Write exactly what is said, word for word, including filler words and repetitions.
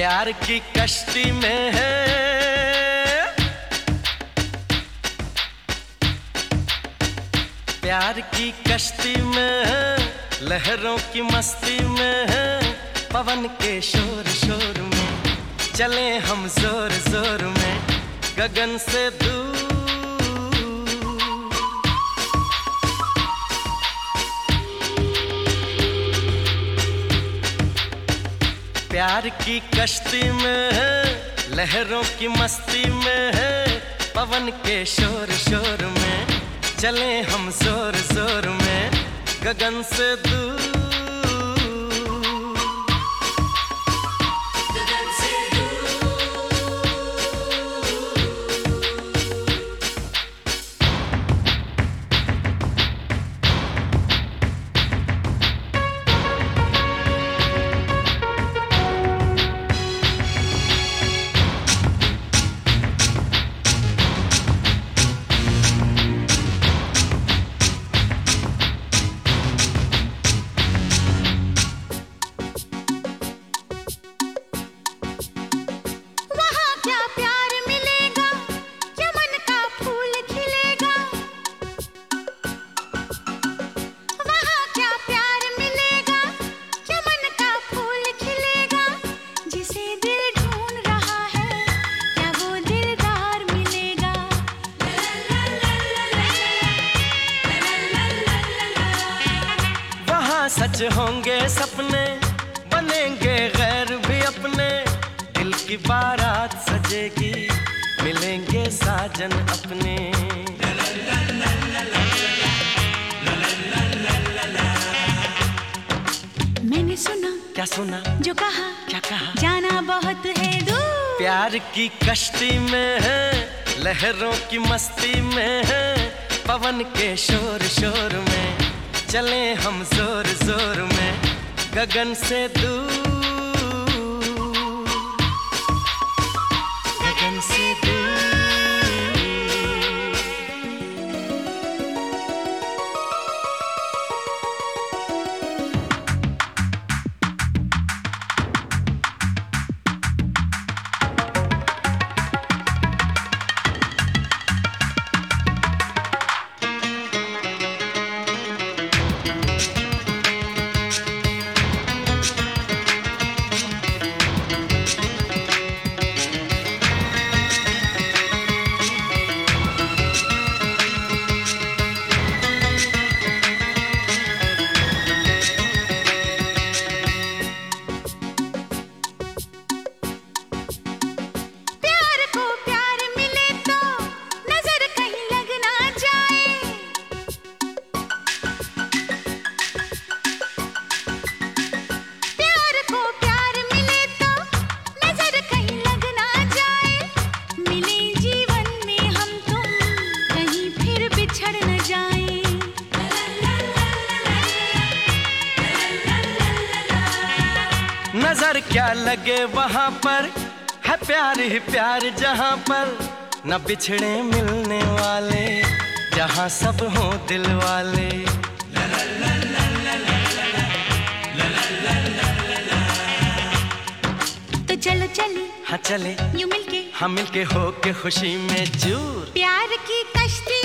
प्यार की कश्ती में है, प्यार की कश्ती में है, लहरों की मस्ती में है, पवन के शोर शोर में चले हम जोर जोर में गगन से दूर। प्यार की कश्ती में है, लहरों की मस्ती में है, पवन के शोर शोर में चले हम जोर जोर में गगन से दूर। सच होंगे सपने, बनेंगे गैर भी अपने, दिल की बारात सजेगी, मिलेंगे साजन अपने। मैंने सुना, क्या सुना, जो कहा, क्या कहा, जाना बहुत है दूर। प्यार की कश्ती में है, लहरों की मस्ती में है, पवन के शोर शोर में चले हम जोर जोर में गगन से दूर, गगन से दूर। नजर क्या लगे वहाँ पर, है प्यार ही प्यार जहाँ पर, न बिछड़े मिलने वाले, जहाँ सब हों दिल वाले। तो चलो चले, हाँ चले, यूं मिलके, हम मिलके हो के खुशी में चूर। प्यार की कश्ती